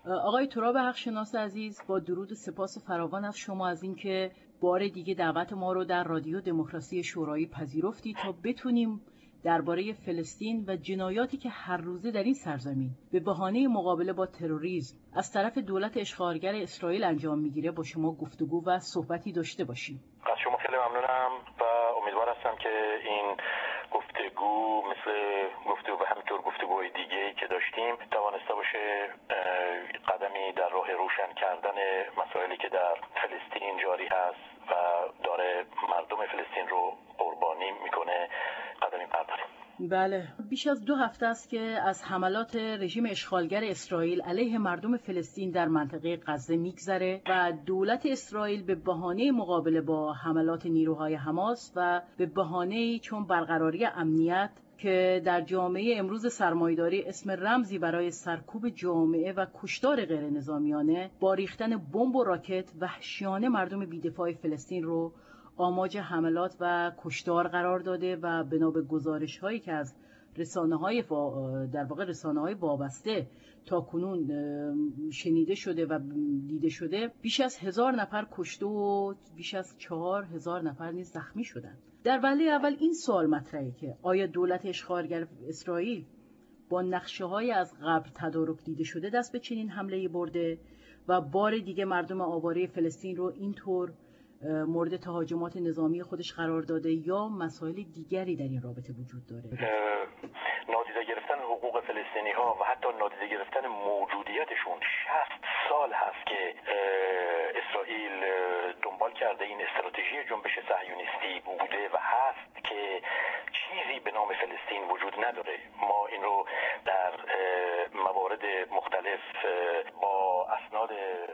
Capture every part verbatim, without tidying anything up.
آقای تراب حقشناس عزیز، با درود و سپاس فراوان از شما از اینکه بار دیگه دعوت ما رو در رادیو دموکراسی شورایی پذیرفتی تا بتونیم درباره فلسطین و جنایاتی که هر روزه در این سرزمین به بهانه مقابله با تروریسم از طرف دولت اشغالگر اسرائیل انجام میگیره با شما گفتگو و صحبتی داشته باشیم. از شما خیلی ممنونم و امیدوار هستم که این گفتگو مثل گفتگو و همینطور گفتگوهای دیگه‌ای که داشتیم توانسته باشه قدمی در راه روشن کردن مسائلی که در فلسطین جاری هست و داره مردم فلسطین رو قربانی میکنه قدمی برداریم. بله، بیش از دو هفته است که از حملات رژیم اشغالگر اسرائیل علیه مردم فلسطین در منطقه غزه میگذره و دولت اسرائیل به بهانه مقابله با حملات نیروهای حماس و به بهانه چون برقراری امنیت که در جامعه امروز سرمایه‌داری اسم رمزی برای سرکوب جامعه و کشتار غیر نظامیانه با ریختن بمب و راکت وحشیانه مردم بی‌دفاع فلسطین رو آماج حملات و کشتار قرار داده و بنا به گزارش‌هایی که از رسانه‌های در واقع رسانه‌های وابسته تا کنون شنیده شده و دیده شده بیش از هزار نفر کشته و بیش از چهار هزار نفر نیز زخمی شدند. در وهله اول این سوال مطرحه که آیا دولت اشغالگر اسرائیل با نقشه‌های از قبل تدارک دیده شده دست به چنین حمله‌ای برده و بار دیگه مردم آواره فلسطین رو اینطور مورد تهاجمات نظامی خودش قرار داده یا مسائل دیگری در این رابطه وجود داره؟ نادیده گرفتن حقوق فلسطینی ها و حتی نادیده گرفتن موجودیتشون شصت سال هست که اسرائیل دنبال کرده این استراتژی جنبش صهیونیستی بوده و هست که چیزی به نام فلسطین وجود نداره. ما این رو در موارد مختلف با اسناد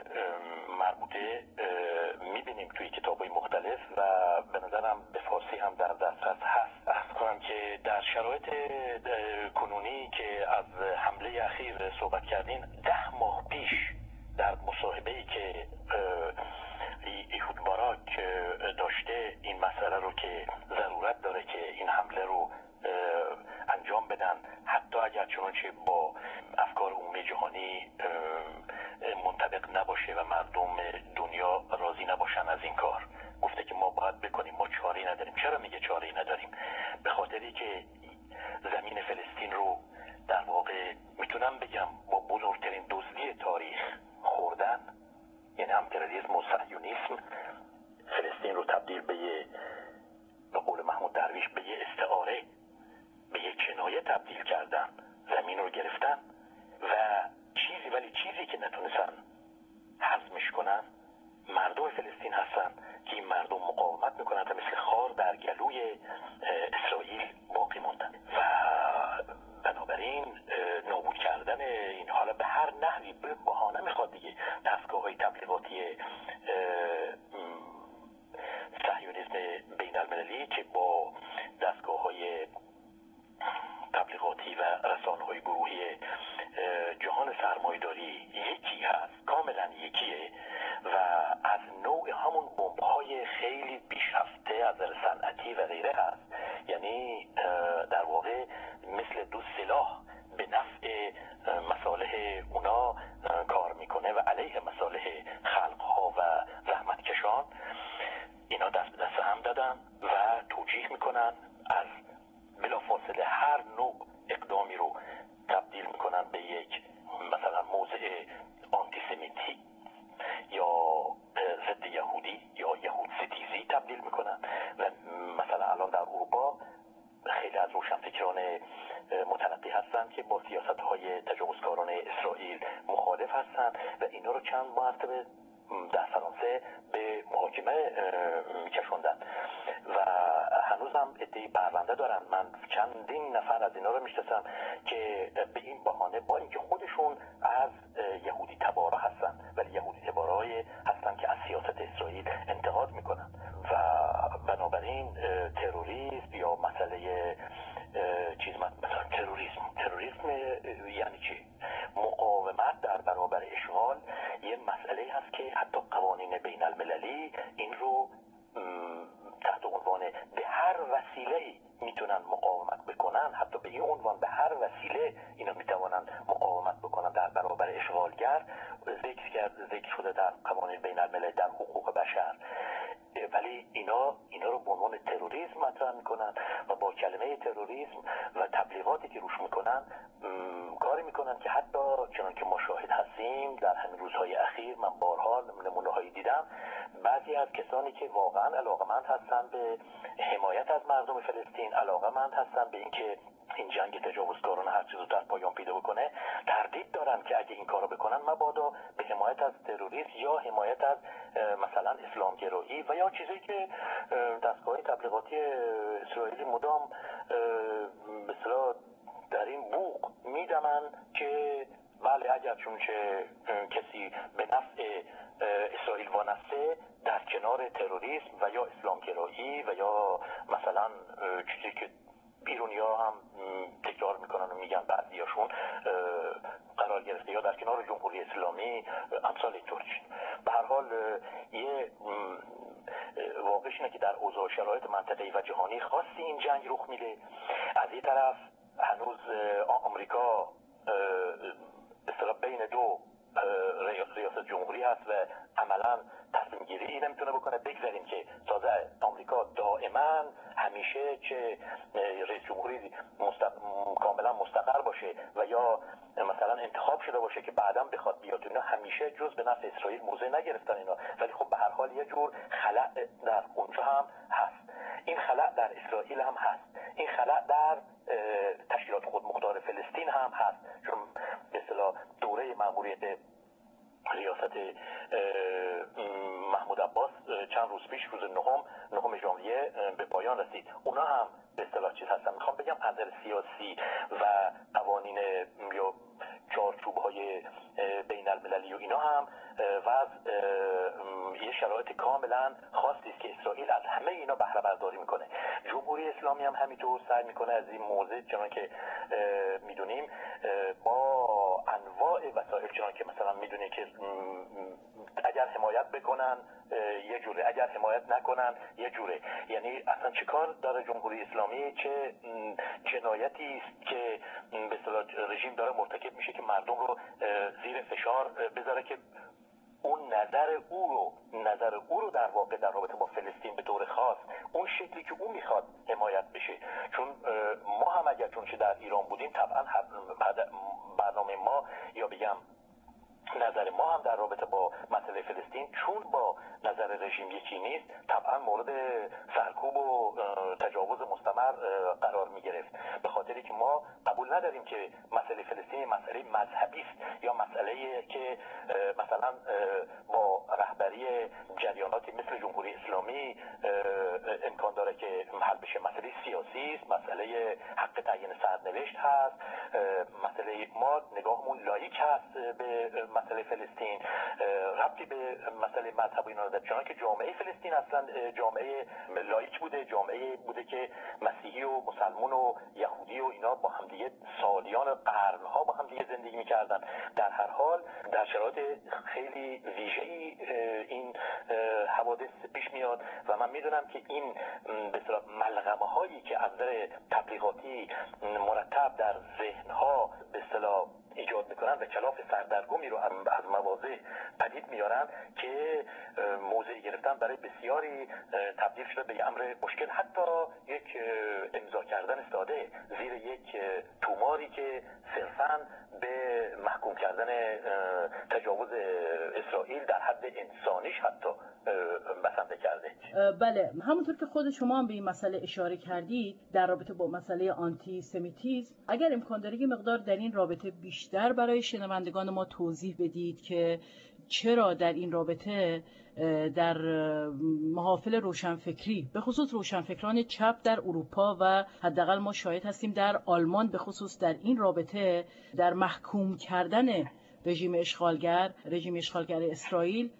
مربوطه میبینیم توی کتاب‌های مختلف و به نظرم به فارسی هم در دسترس هست. عرض کنم که در شرایط کنونی که از حمله اخیر صحبت کردین ده ماه پیش در مصاحبه‌ای که ایهود باراک داشته این مسئله رو که ضرورت داره که این حمله رو انجام بدن حتی اگر چنانچه با افکار عمومی جهانی منطبق نباشه و مردم دنیا راضی نباشن از این کار، گفته که ما باید بکنیم، ما چاره‌ای نداریم. چرا میگه چاره‌ای نداریم؟ به خاطری که زمین فلسطین رو در واقع میتونم بگم با بزرگترین دزدی تاریخ خوردن، یعنی امپریالیسم و صهیونیسم فلسطین رو تبدیل به یه به قول محمود درویش به یه استعاره، به یه کنایه تبدیل کردن، زمین رو گرفتن و چیزی ولی چیزی که نتونستن هضمش کنن مردم فلسطین هستن که این مردم مقاومت میکنن و مثل خار در گلوی اسرائیل باقی موندن و بنابراین نابود کردن این حالا به هر نحوی به بهانه میخواد دیگه دستگاه های تبلیغاتی صهیونیسم بین المللی که با دستگاه های تبلیغاتی و رسانه های گروهی جهان سرمایه‌داری یکی هست، کاملا یکیه و از نوع همون بمب‌های خیلی پیشرفته از نظر صنعتی و غیره هست. یعنی در واقع مثل دو سلاح به نفع مصالح اونا کار میکنه و علیه مصالح خلقها و زحمتکشان. اینا دست به دست هم دادن و توجیه میکنن از بلافاصله هر نوع اقدامی رو تبدیل میکنن به یک مثلا موضع آنتیسمیتی یا ضد یهودی یا یهود ستیزی تبدیل میکنن و مثلا الان در اروپا خیلی از روشنفکران متنقی هستن که با سیاست‌های تجاوزکاران اسرائیل مخالف هستن و اینا رو چند مرتبه در فرانسه به محاکمه میکشوندن و هنوز هم ادعای پرونده دارن. من چندین نفر از اینا رو میشناسم که به این بهانه با اینکه خودشون از یهودی تبارا هستن ولی یهودی تبارای هستن که از سیاست اسرائیل انتقاد میکنن و بنابراین تروریسم یا مسئله چیز مثلا تروریسم تروریسم یعنی چی؟ مقاومت در برابر اشغال یه مسئله هست که حتی قوانین بین المللی این رو تحت عنوان به هر وسیله میتونن مقاومت بکنن، حتی به این عنوان به هر وسیله اینا میتوانن مقاومت بکنن در برابر اشغال اشغالگر ذکر کرده ذکر شده در قوانین بین المللی در حقوق بشر، ولی اینا اینا رو به عنوان تروریسم مطرح میکنن و با کلمه تروریسم و تبلیغاتی که روش میکنن کاری میکنن که حتی چنان که ما شاهد هستیم در همین روزهای اخیر من بارها نمونه هایی دیدم، بعضی از کسانی که واقعا علاقمند هستن به حمایت از مردم فلسطین، علاقمند هستن به اینکه این جنگ تجاوزکارانه هر چیزو در پایان پیدا بکنه، تردید دارن که اگه این کارو بکنن مبادا به حمایت از تروریسم یا حمایت از مثلا اسلامگرایی و یا چیزی که دستگاه تبلیغاتی اسرائیلی مدام به اصطلاح در این بوق میدمن که بله اگر چون که کسی به نفع اسرائیل وانسته در کنار تروریسم و یا اسلامگرایی و یا مثلا چیزی که ایرونی‌ها هم تکرار میکنن و میگن بعضیاشون قرار گرفته یا در کنار جمهوری اسلامی امثال اینطور. به هر حال یه واقعش اینه که در اوضاع شرایط منطقه‌ای و جهانی خاصی این جنگ رخ میده. از این طرف هنوز آمریکا اصطلاح بین دو ریاست جمهوری هست و عملا تصمیم گیری نمیتونه بکنه. بگذاریم که تازه آمریکا دائما همیشه که رئیس جمهوری مستق... کاملا مستقر باشه و یا مثلا انتخاب شده باشه که بعداً بخواد بیاد، اینا همیشه جز به نفع اسرائیل موضع نگرفتن اینا، ولی خب به هر حال یه جور خلأ در اونجا هم هست. این خلأ در اسرائیل هم هست، این خلأ در تشکیلات خودمختار فلسطین هم هست، چون به اصطلاح دوره مأموریت ریاست محمود عباس چند روز پیش روز نهم نهم ژانویه به پایان رسید. اونا هم به اصطلاح چیز هستن، میخوام بگم از نظر سیاسی و قوانین یا چارچوب‌های بین المللی و اینا هم وضع یه شرایط کاملا خاصی است که اسرائیل از همه اینا بهره برداری میکنه. جمهوری اسلامی هم همینطور سعی میکنه از این موضوع، چون که میدونیم با انواع وسایل، چون که مثلا میدونی که اگر حمایت بکنن یه جوره، اگر حمایت نکنن یه جوره، یعنی اصلا چه کار داره جمهوری اسلامی؟ چه جنایتی است که به اصطلاح رژیم داره مرتکب میشه که مردم رو زیر فشار بذاره که اون نظر او رو نظر او رو در واقع در رابطه با فلسطین به طور خاص اون شکلی که او میخواد حمایت بشه. چون ما هم اگر چون چه در ایران بودیم طبعا برنامه ما یا بگم نظر ما هم در رابطه با مسئله فلسطین چون با نظر رژیم یکی نیست، طبعا مورد سرکوب و تجاوز مستمر قرار می گرفت، به خاطری که ما قبول نداریم که مسئله فلسطین مسئله مذهبی است یا مسئله که مثلا با رهبری جریاناتی مثل جمهوری اسلامی امکان داره که حل بشه. مسئله سیاسی است، مسئله حق تعیین سرنوشت هست، مسئله ما نگاهمون لایک هست به مسئله فلسطین، ربطی به مسئله مذهب اینا نداره، چون که جامعه فلسطین اصلا جامعه لایک بوده، جامعه بوده که مسیحی و مسلمان و یهودی و اینا با هم دیگه سالیان قرنها با هم دیگه زندگی می‌کردن. در هر حال در شرایط خیلی ویژه‌ای این حوادث پیش میاد و من میدونم که این به اصطلاح ملغمه‌هایی که از نظر تبلیغاتی مرتب در ذهن‌ها به اصطلاح ایجاد میکنن و کلاف سردرگمی رو از مواضع پدید میارن که موضعی گرفتن برای بسیاری تبدیل شده به امر مشکل، حتی یک امضا کردن ساده زیر یک توماری که صرفاً به محکوم کردن تجاوز اسرائیل در حد انسانیش حتی بسنده کرده. بله، همونطور که خود شما هم به این مسئله اشاره کردید در رابطه با مسئله آنتی سمیتیسم، اگر امکان داره یه مقدار در این رابطه بیشتر برای شنوندگان ما توضیح بدید که چرا در این رابطه در محافل روشنفکری به خصوص روشنفکران چپ در اروپا و حداقل ما شاهد هستیم در آلمان به خصوص در این رابطه در محکوم کردن رژیم اشغالگر رژیم اشغالگر اسرائیل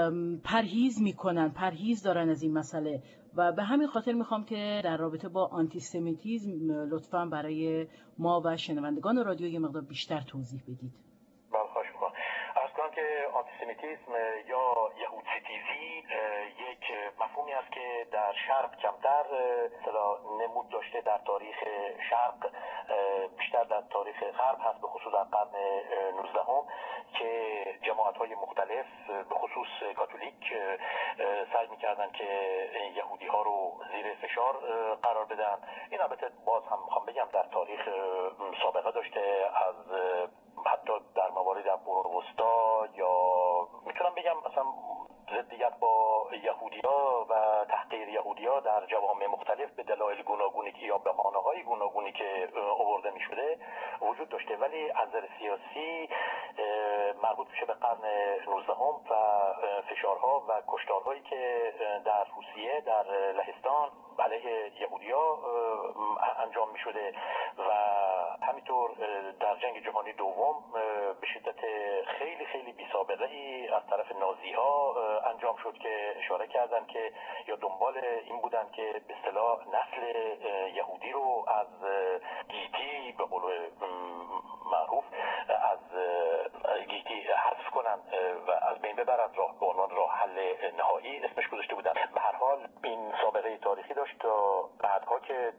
پرهیز میکنن، پرهیز دارن از این مسئله و به همین خاطر میخوام که در رابطه با آنتی سمیتیسم لطفاً برای ما و شنوندگان رادیو یه مقدار بیشتر توضیح بدید. بله، خواهش میکنم. عرض کنم که آنتی سمیتیسم یا یهود ستیزی یک مفهومی است که در شرق کمتر اصطلاح نمود داشته، در تاریخ شرق بیشتر در تاریخ غرب هست، به خصوص در قرن نوزدهم که جماعت‌های مختلف به خصوص کاتولیک سعی می‌کردن که یهودی‌ها رو زیر فشار قرار بدن. این البته باز هم می‌خوام بگم در تاریخ سابقه داشته، از حتی در موارد در قرون وسطا، یا میتونم بگم مثلا ضدیت با یهودی‌ها و تحقیر یهودی‌ها در جوامع مختلف به دلایل گوناگونی که یا بهانه‌های گوناگونی که آورده می‌شده وجود داشته، ولی از نظر سیاسی مربوط میشه به قرن نوزدهم و فشارها و کشتارهایی که در روسیه، در لهستان علیه یهودی‌ها انجام می‌شده و همینطور در جنگ جهانی دوم به شدت خیلی خیلی بی‌سابقه‌ای از طرف نازی‌ها انجام شد که اشاره کردن که یا دنبال این بودن که به اصطلاح نسل یهودی رو از گیتی به قول معروف از گیتی حذف کنن و از بین ببرن، راه به عنوان راه حل نهایی اسمش گذاشته بودن. به هر حال این سابقه تاریخی داشت تا بعدها که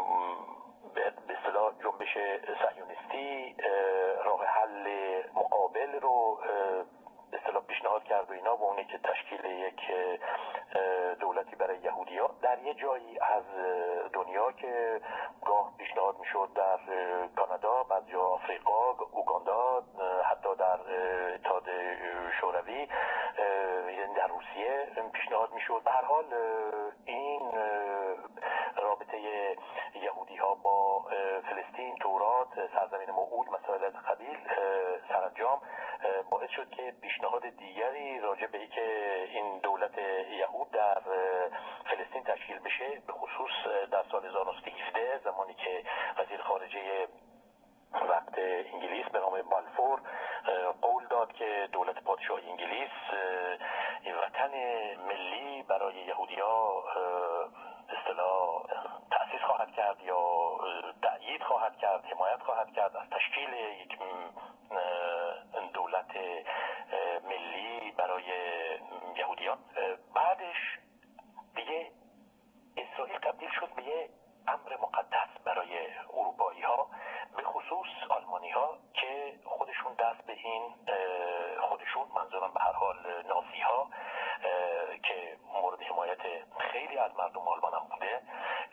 به اصطلاح جنبش صهیونیستی راه حل مقابل رو به اصطلاح پیشنهاد کرد و اینا، و اونه که تشکیل یک دولتی برای یهودی‌ها در یه جایی از دنیا که گاه پیشنهاد میشد در کانادا، بعد جا آفریقا، اوگاندا، حتی در اتحاد شوروی، یعنی در روسیه پیشنهاد میشد. به هر حال این رابطه یهودی‌ها با فلسطین، تورات، سرزمین موعود، مسائل از قبیل سرانجام باعث شد که پیشنهاد دیگری راجع به اینکه این دولت یهود در فلسطین تشکیل بشه، به خصوص در سال هزار و نهصد و هفده زمانی که وزیر خارجه وقت انگلیس به نام بالفور قول داد که دولت پادشاهی انگلیس وطن ملی برای یهودی‌ها اصطلاح تأسیس خواهد کرد یا تأیید خواهد کرد، حمایت خواهد کرد از تشکیل یک دولت ملی برای یهودیان. بعدش دیگه اسرائیل تبدیل شد به یه امر مقدس برای اروپایی ها، به خصوص آلمانی ها که خودشون دست به این خودشون منظورم به هر حال نازی ها که مورد حمایت خیلی از مردم آلمان هم بوده،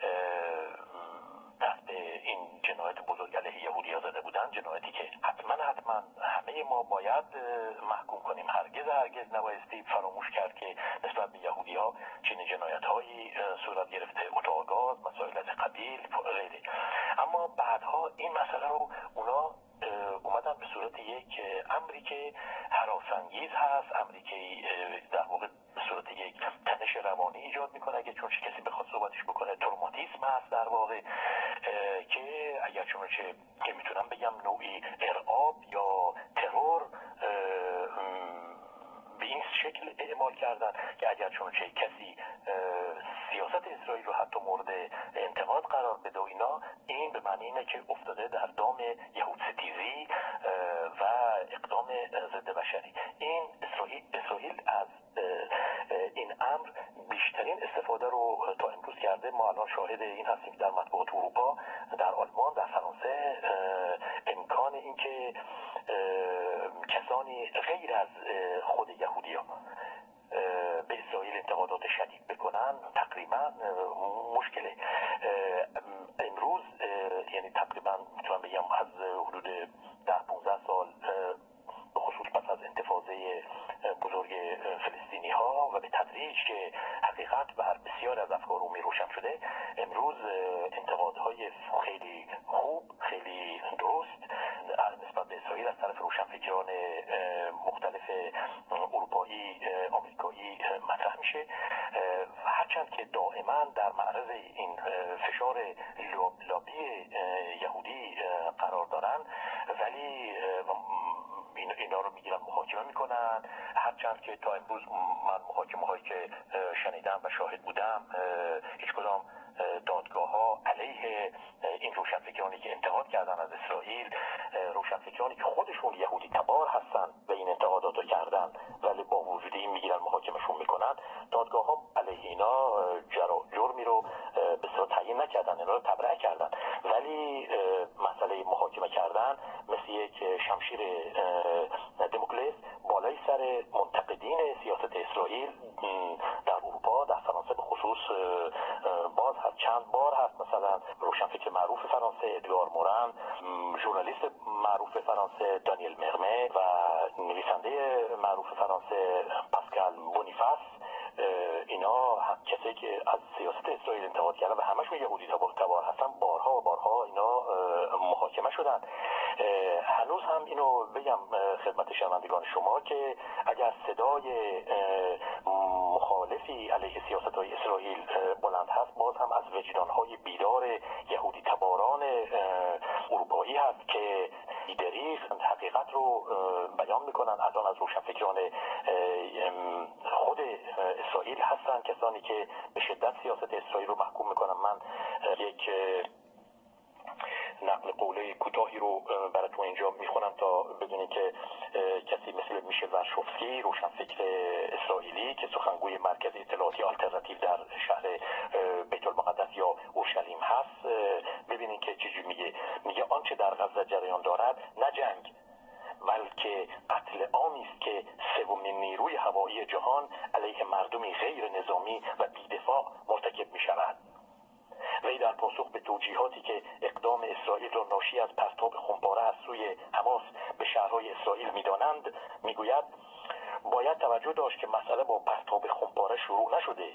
دست به این جنایت بزرگ علیه یهودی ها زده بودن، جنایتی که حتما حتما همه ما باید محکوم کنیم. هرگز هرگز نبایستی فراموش کرد که نسبت به یهودی ها چنین جنایت هایی صورت گرفته، اتاق گاز، مسائل از قبیل غیره. اما بعدها این مسئله رو اونا اومدن به صورت یک امری که هراس‌انگیز هست، امری که در واقع به صورت یک تنش روانی ایجاد میکنه، اگه چون کسی بخواد صحبتش بکنه تروماتیسم هست در واقع، که اگر چون چه که میتونم بگم نوعی ارعاب یا ترور به این شکل اعمال کردن که اگر چون چه کسی سیاست اسرائیل رو حتی مورد انتقاد قرار بده و اینا، این به معنی اینه که افتاده در دام یهود ستیزی و اقدام ضد بشری. این اسرائیل اسرائیل از این امر بیشترین استفاده رو تا امروز کرده. ما الان شاهد این هستیم در مطبوعات اروپا، در آلمان، در فرانسه، امکان این که کسانی غیر از خود یهودی‌ها به اسرائیل انتقادات شدید بکنن تقریبا مشکله. امروز یعنی تقریبا میتونم بگم از حدود ده پانزده سال به خصوص پس از انتفاضه بزرگ فلسطینی ها و به تدریج که حقیقت بر بسیار از افکار عمومی روشن شده، امروز انتقادهای خیلی خوب، خیلی درست نسبت به اسرائیل از طرف روشنفکران مختلف اروپایی، آمریکایی مطرح میشه و هرچند که دائما در معرض این فشار لابی یهودی قرار دارن، ولی اینا رو میگیرن محاکمه میکنن. هرچند که تا امروز من محاکمه هایی که شنیدم و شاهد بودم، هیچ کدام دادگاه ها علیه این روشنفکرانی که انتقاد کردن از اسرائیل، روشنفکرانی که خودشون یهودی تبار هستن و این انتقادات رو کردن، ولی با وجود این میگیرن محاکمشون میکنن، دادگاه ها علیه اینا جرمی رو به صورت تعیین نکردن، اینا رو تبرئه کردن، ولی مسئله محاکمه کردن مثل یک شمشیر دموکلس بالای سر منتقدین سیاست اسرائیل در اروپا، در فرانسه به خصوص باز هست. چند بار هست مثلا روشنفکر معروف فرانسه ادگار مورن، ژورنالیست معروف فرانسه دانیل مرمه و نویسنده معروف فرانسه پاسکال بونیفاس، اینا کسایی که از سیاست اسرائیل انتقاد کردن و همشون یهودی تبار هستن، بارها و بارها اینا محاکمه شدن. هنوز هم اینو بگم خدمت شنوندگان شما که اگر صدای مخالفی علیه سیاست‌های اسرائیل بلند هست، باز هم از وجدان‌های بیدار یهودی تباران اروپایی هست که دریغ حقیقت رو بیان میکنن. الان از روشنفکران خود اسرائیل هستن کسانی که به شدت سیاست اسرائیل رو محکوم میکنن. من یک نقل قوله کوتاهی رو براتون اینجا میخونم تا بدونید که کسی مثل میشل ورشوفسکی، روشنفکر اسرائیلی که سخنگوی مرکز اطلاعاتی آلترناتیو در شهر بیت المقدس یا اورشلیم هست، ببینید که چجوری میگه. میگه آنچه در غزه جریان دارد نه جنگ بلکه قتل عامی است که سومین نیروی هوایی جهان علیه مردمی غیر نظامی و بی‌دفاع مرتکب می‌شود. وی در پاسخ به توجیهاتی که اقدام اسرائیل را ناشی از پرتاب خمپاره از سوی حماس به شهرهای اسرائیل می‌دانند میگوید باید توجه داشت که مسئله با پرتاب خمپاره شروع نشده.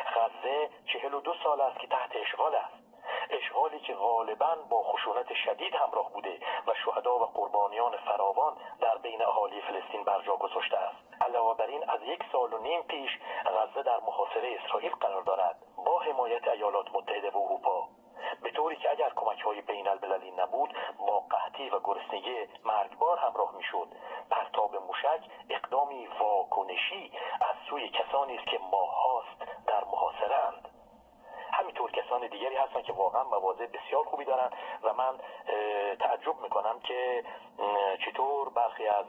غزه چهل و دو سال است که تحت اشغال است، اشغالی که غالباً با خشونت شدید همراه بوده و شهدا و قربانیان فراوان در بین اهالی فلسطین بر جا گذاشته است. علاوه بر این از یک سال و نیم پیش غزه در محاصره اسرائیل قرار دارد با حمایت ایالات متحده و اروپا، به طوری که اگر کمک‌های بین‌المللی نبود با قحطی و گرسنگی مرگبار همراه می‌شد. پرتاب موشک اقدامی واکنشی از سوی کسانی است که ماه‌هاست در محاصره‌اند. همینطور کسان دیگری هستن که واقعا مواضع بسیار خوبی دارن و من تعجب میکنم که چطور برخی از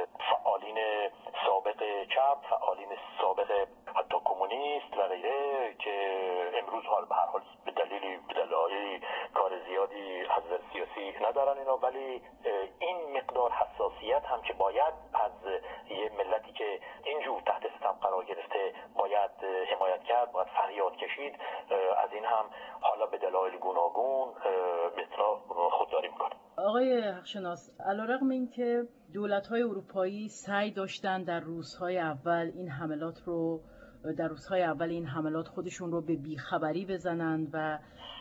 فعالین سابق چپ، فعالین سابق حتی کمونیست و غیره که امروز حال به هر حال به دلیلی به دلایلی کار زیادی از سیاسی ندارن اینا، ولی این مقدار حساسیت هم که باید از یه ملتی که اینجور تحت ستم قرار گرفته باید حمایت کرد، باید فریاد کشید، از این هم حالا به دلایل گوناگون به اصطلاح خودداری میکنه. آقای حقشناس، علیرغم اینکه دولت‌های اروپایی سعی داشتن در روزهای اول این حملات رو در روزهای اول این حملات خودشون رو به بیخبری بزنند و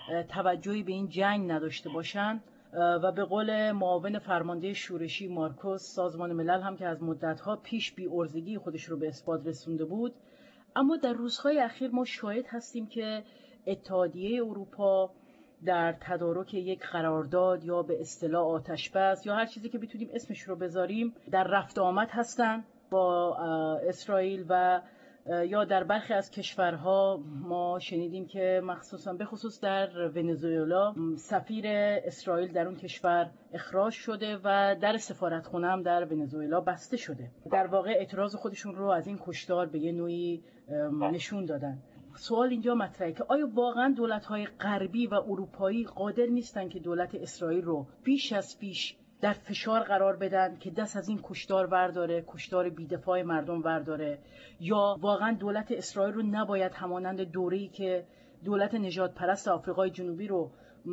توجهی به این جنگ نداشته باشند و به قول معاون فرمانده شورشی مارکوس، سازمان ملل هم که از مدت‌ها پیش بی‌عرضگی خودش رو به اثبات رسونده بود، اما در روزهای اخیر ما شاهد هستیم که اتحادیه اروپا در تدارک یک قرارداد یا به اصطلاح آتش‌بس یا هر چیزی که بتونیم اسمش رو بذاریم در رفت آمد هستن با اسرائیل و یا در برخی از کشورها ما شنیدیم که مخصوصا به خصوص در ونزوئلا سفیر اسرائیل در اون کشور اخراج شده و در سفارتخانه هم در ونزوئلا بسته شده. در واقع اعتراض خودشون رو از این کشتار به یه نوعی نشون دادن. سوال اینجا مطرحه که آیا واقعا دولت‌های غربی و اروپایی قادر نیستن که دولت اسرائیل رو بیش از پیش در فشار قرار بدن که دست از این کشتار ورداره، کشتار بی‌دفاع مردم ورداره، یا واقعا دولت اسرائیل رو نباید همانند دوره‌ای که دولت نژاد پرست آفریقای جنوبی رو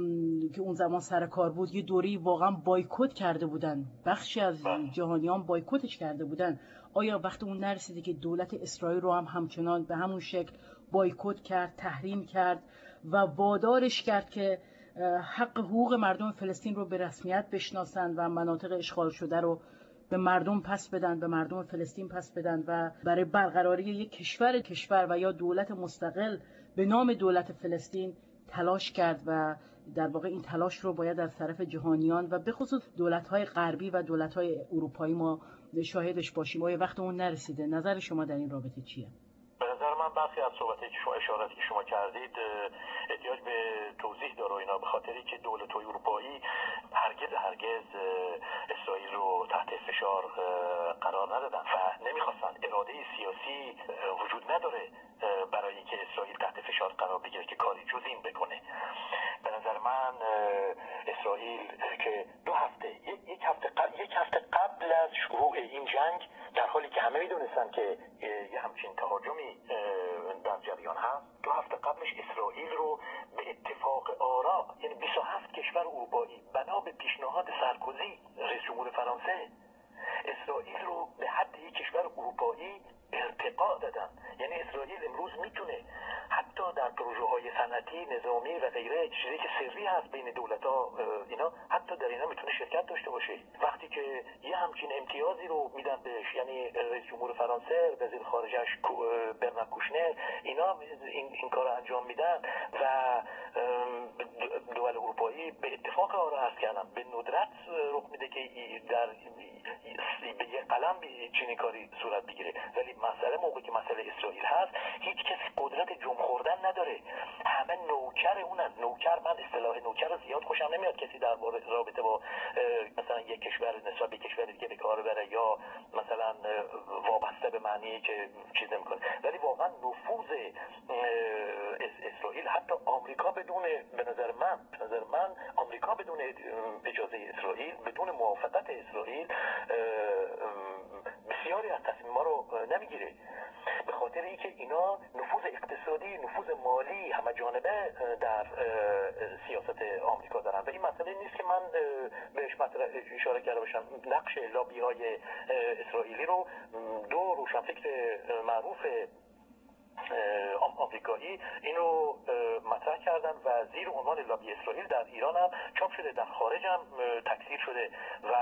که اون زمان سر کار بود، یه دوره‌ای واقعا بایکوت کرده بودن، بخشی از جهانیان بایکوتش کرده بودن، آیا وقت اون نرسیده که دولت اسرائیل رو هم همچنان به همون شکل بایکوت کرد، تحریم کرد و وادارش کرد که حق حقوق مردم فلسطین رو به رسمیت بشناسن و مناطق اشغال شده رو به مردم پس بدن، به مردم فلسطین پس بدن و برای برقراری یک کشور کشور و یا دولت مستقل به نام دولت فلسطین تلاش کرد و در واقع این تلاش رو باید از طرف جهانیان و به خصوص دولت‌های غربی و دولت‌های اروپایی ما شاهدش باشیم. آیا وقت اون نرسیده؟ نظر شما در این رابطه چیه؟ به نظر من برخی از صحبتایی که شما اشاراتی که شما کردید احتیاج به توضیح داره اینا، به خاطری که دولت‌های اروپایی هرگز هرگز اسرائیل رو تحت فشار قرار ندادن و نمیخواستن. اراده سیاسی وجود نداره برای اینکه اسرائیل تحت فشار قرار بگیره که کاری جز این بکنه. به نظر من اسرائیل که دو هفته یک هفته قبل یک هفته قبل از شروع این جنگ، در حالی که همه میدونستن که یه همچین تهاجمی در جریان هست، دو هفته قبلش اسرائیل رو به اتفاق آرا، یعنی بیست و هفت کشور اروپایی بنا به پیشنهاد سارکوزی رئیس جمهور فرانسه، اسرائیل رو به حد یک کشور اروپایی ارتقا دادن. یعنی اسرائیل امروز میتونه حتی در پروژه های صنعتی، نظامی و غیره، چیزی که سری هست بین دولت ها، اینا حتی در اینا میتونه شرکت داشته باشه. وقتی که یه همچین امتیازی رو میدن بهش، یعنی رئیس جمهور فرانسه، وزیر خارجش برنارد کوشنر، اینا این, این کار رو انجام میدن و دول اروپایی به اتفاق آرا عرض کردم به ندرت رخ میده که در به یه قلم چنین کاری صورت بگیره. ولی مسئله موقعی که مسئله اسرائیل هست، هیچ کسی قدرت جمع خوردن نداره، همه نوکر اونن. نوکر، من اصطلاح نوکر رو زیاد خوشم نمیاد کسی در رابطه با مثلا یک کشور نسبت به کشور دیگه به کار بره، یا مثلا وابسته به معنی که چیز نمیکنه. ولی واقعا نفوذ اسرائیل، حتی آمریکا بدون به نظر من به نظر من آمریکا بدون اجازه اسرائیل، بدون موافقت اسرائیل، بسیاری از تصمیم‌ها رو نمیگیره، به خاطر اینکه اینا نفوذ اقتصادی، نفوذ مالی همه جانبه در سیاست آمریکا دارن. و این مسئله نیست که من بهش مطرح اشاره کرده باشم. نقش لابی‌های اسرائیلی رو دو روشنفکر معروف آمریکایی اینو مطرح کردن و زیر عنوان لابی اسرائیل در ایران هم چاپ شده، در خارج هم تکثیر شده و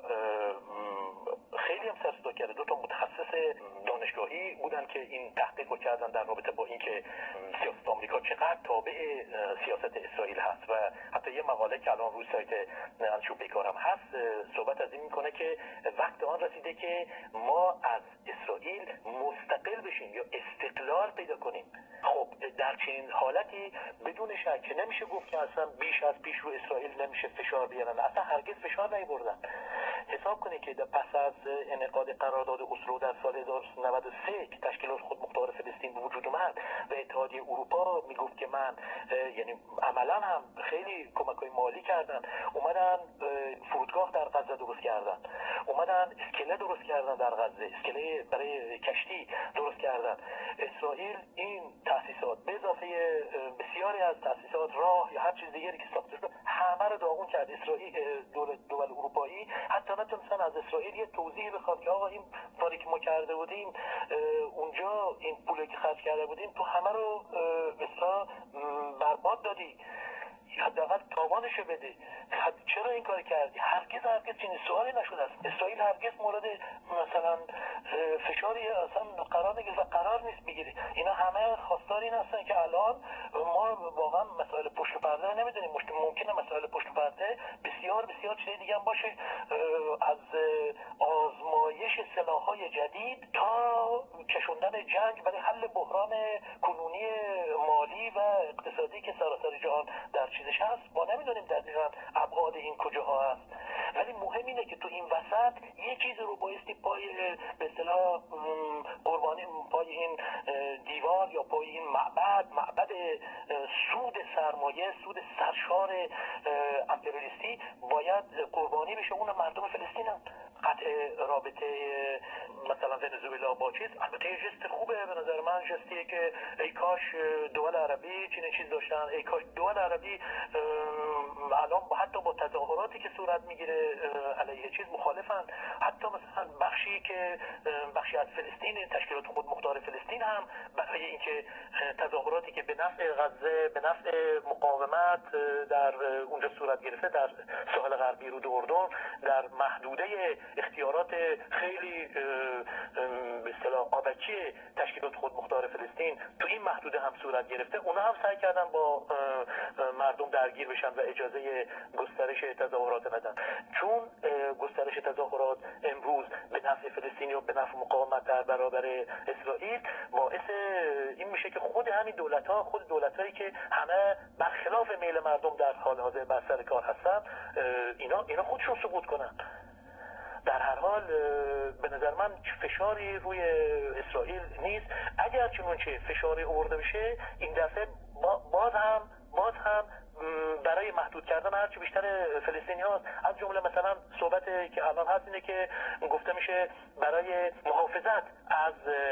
خیلی هم سر صدا کرده. دو تا متخصص دانشگاهی بودن که این تحقیق رو کردن در رابطه با اینکه سیاست آمریکا چقدر تابع سیاست اسرائیل هست. و حتی یه مقاله که الان روی سایت انشو بیکار هم هست صحبت از این میکنه که وقت آن رسیده که ما از اسرائیل مستقل بشیم یا استقلال پیدا کنیم. خب در چنین حالتی بدون شک نمیشه گفت که اصلا بیش از پیش رو اسرائیل نمیشه فشار بیارن. اصلا هرگز فشار نیاوردن. حساب کنید که پس از انعقاد قرارداد اسلو در سال هزار و سیصد و نود و سه که تشکیلات خودمختار فلسطین به وجود اومد و اتحادیه اروپا میگفت که من، یعنی عملا هم خیلی کمک‌های مالی کردن، اومدن فرودگاه در غزه درست کردن، اومدن اسکله درست کردن در غزه، اسکله برای کشتی درست کردن. اسرائیل این تأسیسات به اضافه بسیاری از تأسیسات راه یا هر چیز دیگری که ساخته شده همه رو داغون کرد. اسرائیل دول دول اروپایی حتی نتونستن از اسرائیل یه توضیح بخواد که آقا این کاری که ما کرده بودیم اونجا، این پولی که خرج کرده بودیم تو همه رو مثلا برباد دادی، حداقل تاوانشو بده. چرا این کار کردی؟ هرگز هرگز چنین سوالی نشده است. اسرائیل هرگز مورد مثلا فشاری اصلا قرار نگرفت و قرار نیست بگیره. اینا همه خواستار این هستن که الان ما واقعا مسائل پشت پرده نمیدونیم. ممکنه مسائل پشت پرده بسیار بسیار چیز دیگه هم باشه، از آزمایش سلاح‌های جدید تا کشوندن جنگ برای حل بحران کنونی مالی و اقتصادی که سراسر جهان در چیزش هست. ما نمیدونیم دقیقاً ابعاد این کجاها هست، ولی مهم اینه که تو این وسط یه چیز رو بایستی پای به اصطلاح قربانی پای این دیوار یا پای این معبد معبد سود سرمایه، سود سرشار امپریالیستی باید قربانی بشه. اون مردم فلسطین هم قطع رابطه مثلا ونزوئلا با چیز، البته یه جست خوبه به نظر من، جستیه که ای کاش دول عربی چنین چیز داشتن، ای کاش دول عربی الان حتی با تظاهراتی که صورت میگیره علیه چیز مخالفن. حتی مثلا بخشی که بخشی از فلسطین، تشکیلات خودمختار فلسطین هم برای اینکه تظاهراتی که به نفع غزه، به نفع مقاومت در اونجا صورت گرفته در ساحل غربی رود اردن، در محدوده اختیارات خیلی به اصطلاح آبکی تشکیلات خودمختار فلسطین تو این محدوده هم صورت گرفته، اونا هم سعی کردن با مردم درگیر بشن و اجازه گسترش تظاهرات ندن. چون گسترش تظاهرات امروز به نفع فلسطینی و به نفع مقاومت در برابر اسرائیل باعث این میشه که خود همین دولت‌ها، خود دولت‌هایی که همه برخلاف میل مردم در حال حاضر بر سر کار هستن، اینا اینا خودشون سقوط کنن. در هر حال به نظر من فشاری روی اسرائیل نیست. اگر چنانچه فشاری آورده بشه این دفعه باز هم باز هم برای محدود کردن هرچی بیشتر فلسطینی ها، از جمله مثلا صحبت که الان هست اینه که گفته میشه برای محافظت از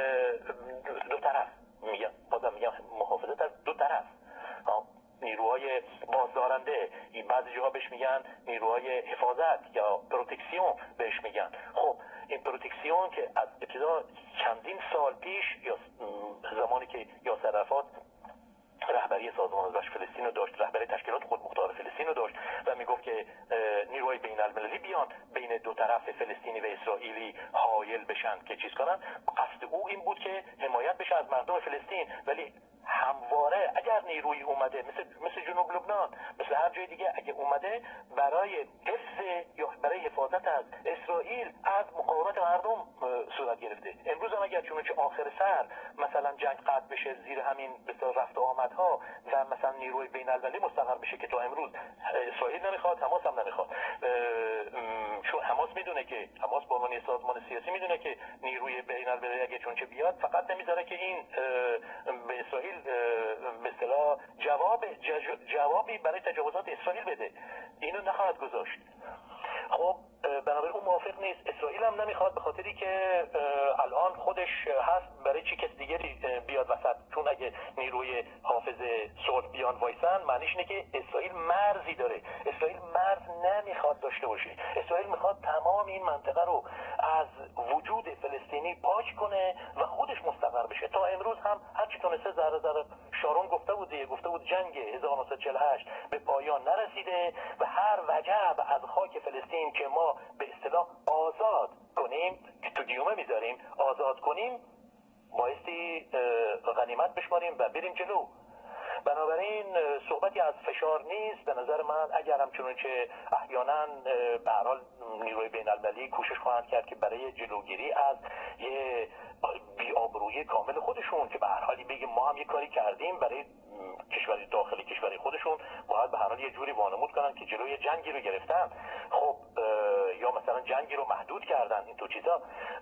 دو طرف، میگم بازم میگم محافظت از دو طرف، نیروهای بازدارنده، این بعضی جاها بهش میگن نیروهای حفاظت یا پروتکسیون بهش میگن. خب این پروتکسیون که از ابتدا چندین سال پیش یا زمانی که یاسر عرفات رهبری سازمان آزادی فلسطین رو داشت، رهبری تشکیلات خودمختار فلسطین رو داشت و میگفت که نیروهای بین المللی بیان بین دو طرف فلسطینی و اسرائیلی حائل بشن که چیز کنن، قصد او این بود که حمایت بشه از مردم فلسطین. ولی همواره اگر نیروی اومده مثل مثل جنوب لبنان، مثل هر جای دیگه، اگه اومده برای حفظ یا برای حفاظت از اسرائیل از مقاومت مردم صورت گرفته. امروز هم اگر چون که آخر سر مثلا جنگ قطع بشه زیر همین بسیار رفت و آمدها و مثلا نیروی بین المللی مستقر بشه که تا امروز اسرائیل نمیخواد، حماس هم نمیخواد، چون حماس میدونه که حماس به عنوان سازمان سیاسی میدونه که نیروی بین المللی اگه چون که بیاد فقط نمیذاره که این به اسرائیل به اصطلاح جواب جوابی برای تجاوزات اسرائیل بده، اینو نخواهد گذاشت. خب بنابراین اون موافق نیست، اسرائیل هم نمیخواد، به خاطری که الان خودش هست برای چی کس دیگری بیاد وسط. چون اگه نیروی حافظ صلح بیان وایسن معنیش اینه که اسرائیل مرزی داره. اسرائیل مرز نمیخواد داشته باشه. اسرائیل میخواد تمام این منطقه رو از وجود فلسطینی پاک کنه و خودش مستقر بشه. تا امروز هم هر چی تونسته ذره ذره شارون گفته بود دیگه، گفته بود جنگ هزار و نهصد و چهل و هشت به پایان نرسیده و هر وجب از خاک فلسطین که ما به اصطلاح آزاد کنیم، که تو دیومه میذاریم آزاد کنیم، بایستی غنیمت بشماریم و بریم جلو. بنابراین صحبتی از فشار نیست. به نظر من اگر هم چنانچه احیانا به هر حال نیروی بین المللی کوشش خواهند کرد که برای جلوگیری از یه بی‌آبرویی کامل خودشون، که به هر حالی بگیم ما هم یه کاری کردیم برای کشوری داخلی کشوری خودشون، باید به هر حال یه جوری وانمود کنن که جلوی جنگی رو گرفتن، خب یا مثلا جنگی رو محدود کردن. این تو چیزا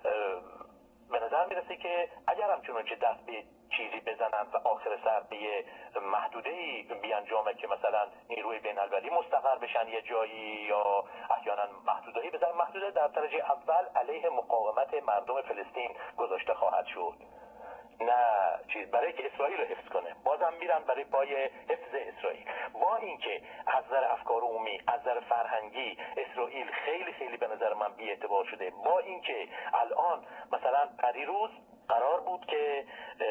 به نظر میرسه که اگر هم چنانچه دست به چیزی بزنن و آخر سر به یه محدوده‌ای بیانجامه که مثلا نیروی بین المللی مستقر بشن یه جایی، یا احیانا محدوده‌ای بزنن، محدوده در درجه اول علیه مقاومت مردم فلسطین گذاشته خواهد شد، نه چیز برای که اسرائیل رو حفظ کنه. بازم میرن برای پای حفظ اسرائیل. با اینکه از نظر افکار عمومی، از نظر فرهنگی اسرائیل خیلی خیلی به نظر من بی‌اعتبار شده، با اینکه الان مثلا پریروز قرار بود که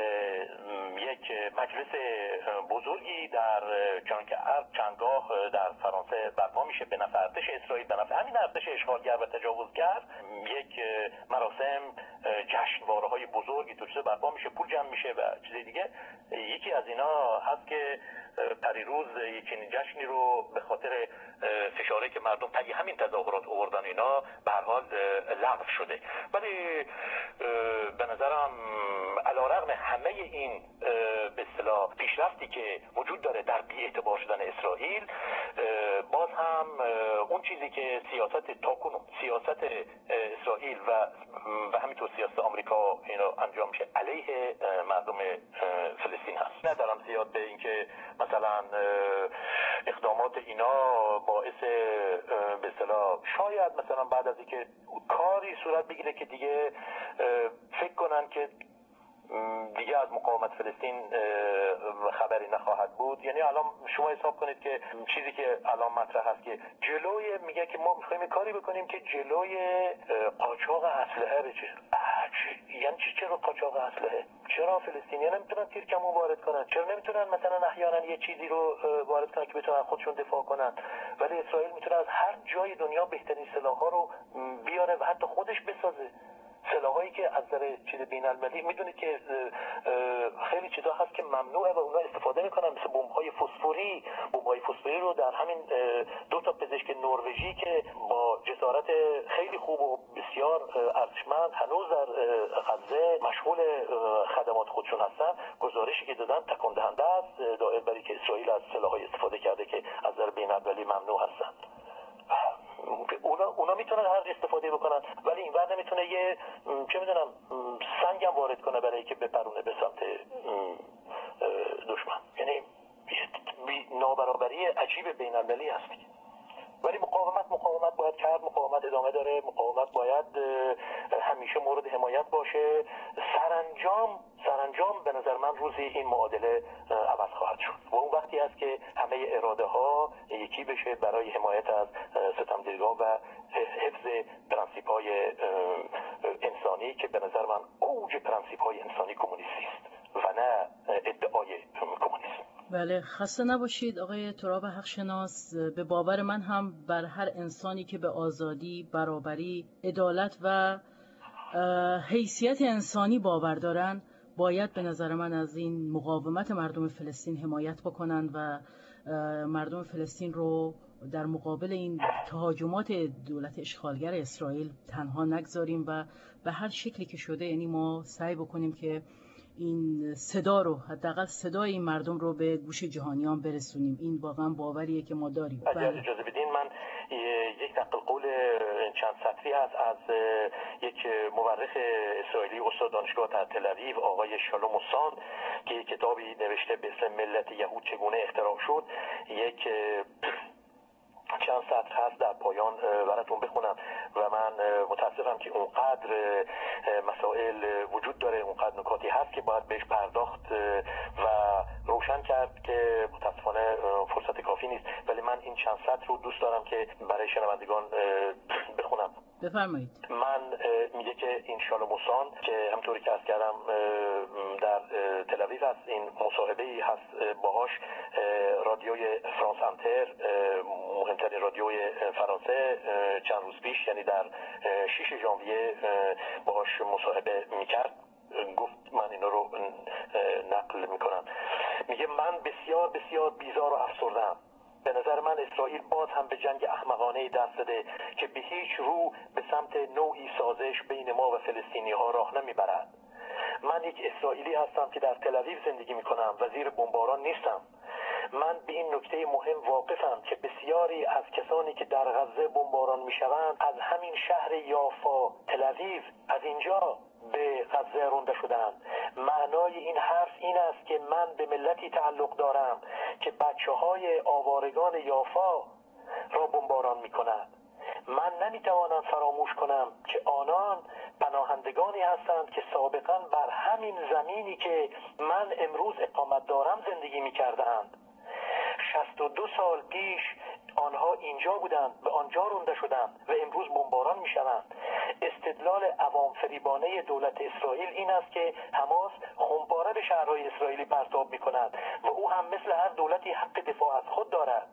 یک مجلس بزرگی در چون که چندگاه در فرانسه برپا میشه به نفع ارتش اسرائیل، به نفع همین ارتش اشغالگر و تجاوزگر، یک مراسم جشنواره های بزرگی توش برپا میشه، پول جمع میشه و چیز دیگه. یکی از اینا هست که پریروز یکی جشنی رو به خاطر فشاری که مردم طی همین تظاهرات آوردن اینا به هر حال لغو شده. ولی به نظرم علیرغم همه این به اصطلاح پیشرفتی که وجود داره در بی‌اعتبار شدن اسرائیل، باز هم اون چیزی که سیاست تاکنون سیاست اسرائیل و و همینطور سیاست آمریکا اینو انجام میشه علیه مردم فلسطین هست. ندارم زیاد به اینکه مثلا اقدامات اینا باعث به اصطلاح شاید مثلا بعد از اینکه کاری صورت بگیره که دیگه فکر کنن که دیگه از مقاومت فلسطین خبری نخواهد بود. یعنی الان شما حساب کنید که چیزی که الان مطرح هست که جلوی میگه که ما میخوایم کاری بکنیم که جلوی قاچاق اسلحه بشه. یعنی چی چرا قاچاق اسلحه؟ چرا فلسطینی‌ها نمیتونن تیرکمون وارد کنن؟ چرا نمیتونن مثلا احیانا یه چیزی رو وارد کنن که بتونن خودشون دفاع کنن؟ ولی اسرائیل میتونه از هر جای دنیا بهترین سلاح‌ها رو بیاره و حتی خودش بسازه. سلاحایی که از نظر چیز بین المللی میدونید که خیلی چیزا هست که ممنوعه و اونا استفاده میکنن، مثل بمب‌های فسفوری. بمب‌های فسفوری رو در همین دو تا پزشک نروژی که با جسارت خیلی خوب و بسیار ارزشمند هنوز در غزه مشغول خدمات خودشون هستن، گزارشی که دادن تکان دهنده است دائر بری که اسرائیل از سلاح‌های استفاده کرده که از نظر بین المللی ممنوع هستن. اونا اونا میتونن هر استفاده بکنن، ولی اینور نمیتونه یه چه میدونم سنگم وارد کنه برای که بپرونه به سمت دشمن. یعنی نابرابری عجیب بین المللی هست. ولی مقاومت مقاومت باید کرد، مقاومت ادامه داره، مقاومت باید همیشه مورد حمایت باشه. سرانجام سرانجام به نظر من روزی این معادله عوض خواهد شد و اون وقتی است که همه اراده ها یکی بشه برای حمایت از ستمدیدگان و حفظ پرنسیپ های انسانی که به نظر من اوج پرنسیپ های انسانی کمونیستی است و نه ادعای کمونیسم. بله، خسته نباشید آقای تراب حقشناس. به باور من هم بر هر انسانی که به آزادی، برابری، عدالت و حیثیت انسانی باور دارن باید به نظر من از این مقاومت مردم فلسطین حمایت بکنن و مردم فلسطین رو در مقابل این تهاجمات دولت اشغالگر اسرائیل تنها نگذاریم و به هر شکلی که شده یعنی ما سعی بکنیم که این صدا رو، حداقل صدای این مردم رو به گوش جهانیان برسونیم. این واقعا باوریه که ما داریم. اگر اجازه بدین من یک نقل قول چند سطری هست از یک مورخ اسرائیلی استاد دانشگاه در تل اویو آقای شالوم موسان که یک کتابی نوشته به اسم ملت یهود چگونه اختراع شد. یک چند سطر هست در پایان براتون بخونم و من متاسفم که اونقدر مسائل وجود داره، اونقدر نکاتی هست که باید بهش پرداخت و روشن کرد که متاسفانه فرصت کافی نیست، ولی من این چند سطر رو دوست دارم که برای شنوندگان بخونم. بفرمایید. من میگه که این شالوم موسان که همطوری که عرض کردم در تل اویو هست، این مصاحبه‌ای هست باهاش رادیوی فرانس انتر، مهمترین رادیوی فرانسه، چند روز پیش یعنی در شش ژانویه باهاش مصاحبه میکرد. گفت من اینا رو نقل میکنم. میگه من بسیار بسیار بیزار و افسرده‌ام. به نظر من اسرائیل باز هم به جنگ احمقانه‌ای دست داده که به هیچ رو به سمت نوعی سازش بین ما و فلسطینی ها راه نمیبرد. من یک اسرائیلی هستم که در تل اویو زندگی میکنم و زیر بمباران نیستم. من به این نکته مهم واقفم که بسیاری از کسانی که در غزه بمباران میشوند از همین شهر یافا، تل اویو، از اینجا به غزه رانده شدند. معنای این حرف این است که من به ملتی تعلق دارم که بچه‌های آوارگان یافا را بمباران می‌کنند. من نمی‌توانم فراموش کنم که آنان پناهندگانی هستند که سابقاً بر همین زمینی که من امروز اقامت دارم زندگی می‌کردند. شصت و دو سال پیش آنها اینجا بودند، به آنجا رانده شدند و امروز بمباران میشوند. استدلال عوام فریبانه دولت اسرائیل این است که حماس خمپاره به شهرهای اسرائیلی پرتاب میکند و او هم مثل هر دولتی حق دفاع از خود دارد.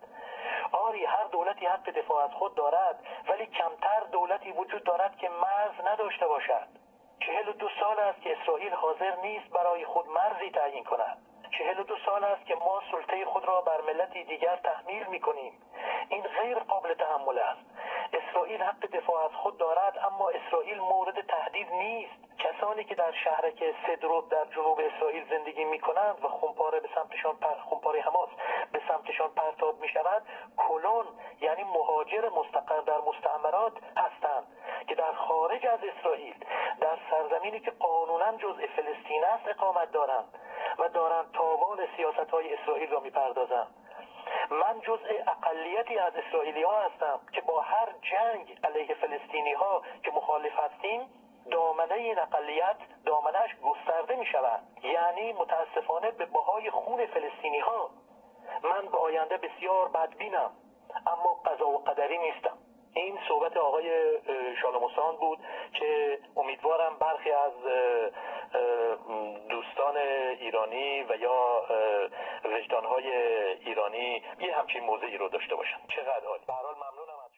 آری هر دولتی حق دفاع از خود دارد، ولی کمتر دولتی وجود دارد که مرز نداشته باشد. چهل و دو سال است که اسرائیل حاضر نیست برای خود مرزی تعیین کند. چهل و دو سال است که ما سلطه خود را بر ملتی دیگر تحمیل می‌کنیم. این غیر قابل تحمل است. اسرائیل حق دفاع از خود دارد، اما اسرائیل مورد تهدید نیست. کسانی که در شهرک سدرود در جنوب اسرائیل زندگی می‌کنند و خمپاره به سمتشان پر خمپاره حماس به سمتشان پرتاب می‌شود، کلون یعنی مهاجر مستقر در مستعمرات هستند که در خارج از اسرائیل در سرزمینی که قانوناً جزء فلسطین است اقامت دارند و دارند تاوان سیاست‌های اسرائیل را می‌پردازند. من جزء اقلیتی از اسرائیلی ها هستم که با هر جنگ علیه فلسطینی ها که مخالف هستیم دامنه این اقلیت دامنهش گسترده می شود، یعنی متاسفانه به بهای خون فلسطینی ها. من به آینده بسیار بدبینم اما قضا و قدری نیستم. این صحبت آقای شالوم موسان بود که امیدوارم برخی از دوستان ایرانی و یا وجدانهای ایرانی یه همچین موضعی رو داشته باشن. چقدر عالی. به هر حال ممنونم.